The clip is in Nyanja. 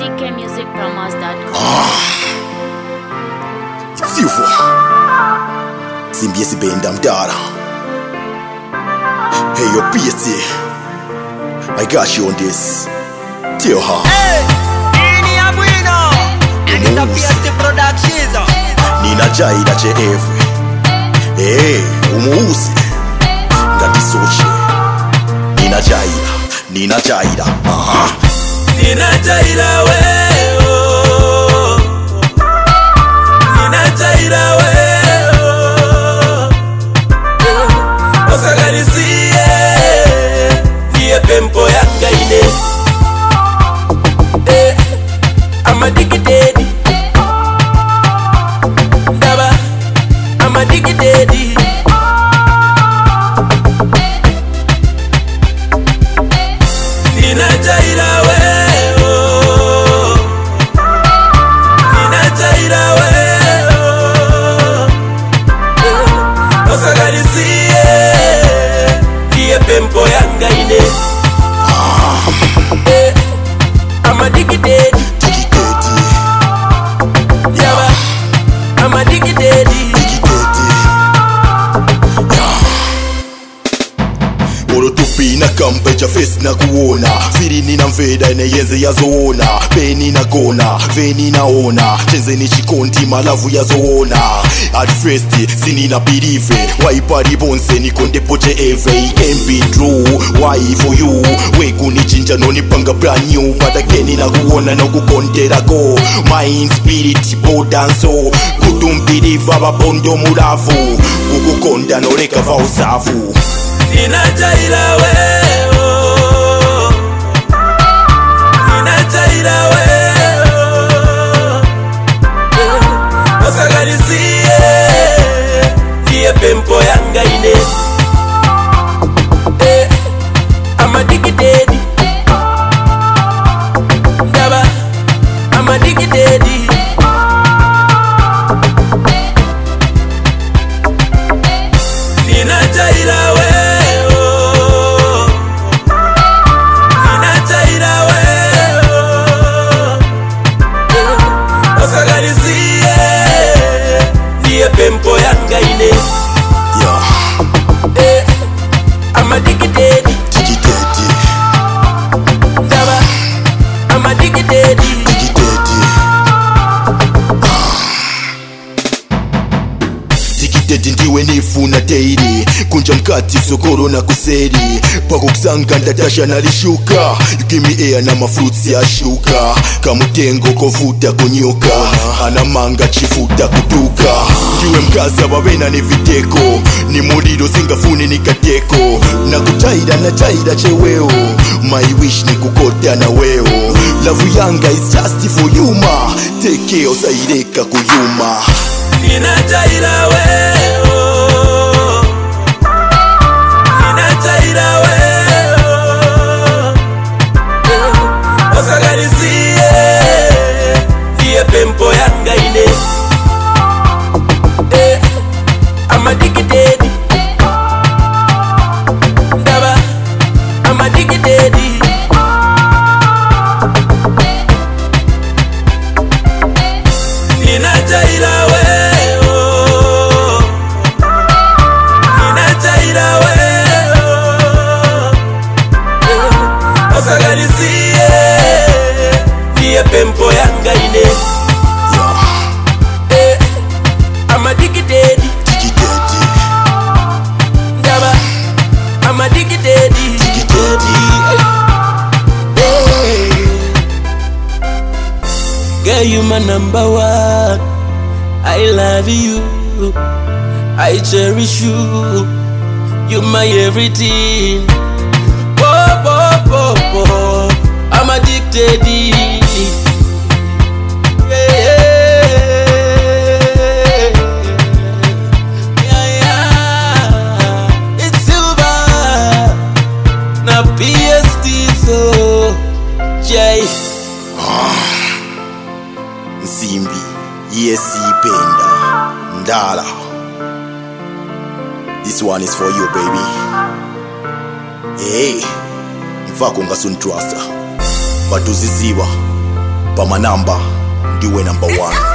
ckmusicpromos.com. It's you for Simbiesi Benda Mdara. Hey, yo, PSC, I got you on this. Tell her. Hey, ini ya bwino. And it's a PSC Productions. Nina Jaida che every. Hey, umuusi ngati soche. Nina Jaida. Nina Jaida we. Nina Jaida we. Osagarisiye niye pempo yanga ine. I'm addicted. Daba, I'm addicted. Nina Jaida we, oh. Nina Jaida we, oh. Osagarisiye niye pempo yanga ine. I'm addicted. I'm addicted. Orotupi na kampecha face na kuona Firini na mveda ene yenze ya zoona Peni na gona, veni na ona Chenze ni chikondi malavu ya zoona At first, sini na believe Waipari bonse ni konde poche eve It can be true, why for you Weku ni chinja no ni panga brand new But again na kuona na kukondera go Mind, spirit, bodanso Kutumbiriva babondo muravu Kukukonda no reka va usavu Nina Jaida we, oh. Nina Jaida we, oh. Osagarisiye niye pempo yanga ine. I'm addicted. Daba, I'm addicted. Nina Jaida we. Pempo yanga ine. I'm addicted. Daba, I'm addicted. Ndiwe nifuna daily kunja mkati sokoro na kuseri pako kusanga ndatasha nalishuka you give me air na mafruits ya shuka kamutengo kovuta kunyoka ana manga chifuta kutuka ndiwe mkaza wawena ni viteko ni muriro singafuni ni kateko na Jaida cheweo my wish ni kukota na weo love yanga is just for you ma take care usaireka kuyuma Nina Jaida we, oh. Nina Jaida we, oh. Osagarisiye niye pempo yanga ine. I'm addicted. Daba, I'm addicted. Nina Jaida we. Osagarisiye niye pempo yanga ine. I'm addicted. Daba, I'm addicted. Girl, you my number one. I love you. I cherish you. You my everything. I'm addicted. It's silver. Na PST so Jay. Nsimbi, Yesi Benda Mdara. This one is for you, baby. Hey, mfako ngasuntrasta batuziziba pamanamba ndiwe number 1.